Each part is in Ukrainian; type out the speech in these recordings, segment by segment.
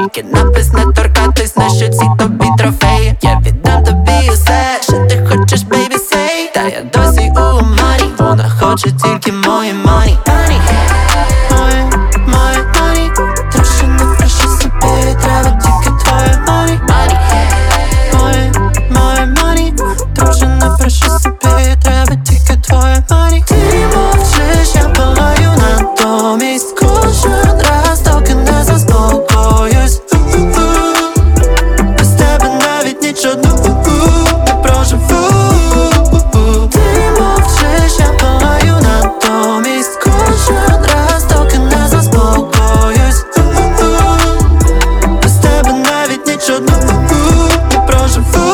тільки напис не торкатись, на щоці тобі трофеї. Я віддам тобі усе, що ти хочеш, baby, say. Та я досі у омані, вона хоче тільки мої money. Моє money, трошки не фреші собі, треба тільки твоє money. Моє money, трошки не фреші собі, треба тільки твоє money. Ти мовчиш, я палаю натомість кожен раз, доки не заспокоюсь. Без тебе навіть нічого не проживу. Ти мовчиш, я палаю натомість кожен раз, доки не заспокоюсь. Без тебе навіть нічого не проживу.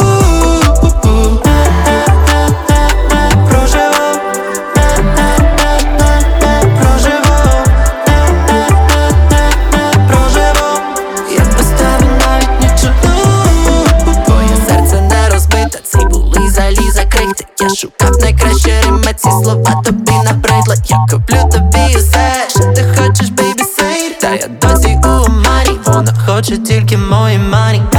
Я без тебе навіть нічого. Твоє серце не розбите, ці були заліза крихти. Я шукав найкраще рими, ці слова тобі набридли. Я куплю тобі усе, що ти хочеш, baby, say. Та я досі у омані, вона хоче тільки мої money.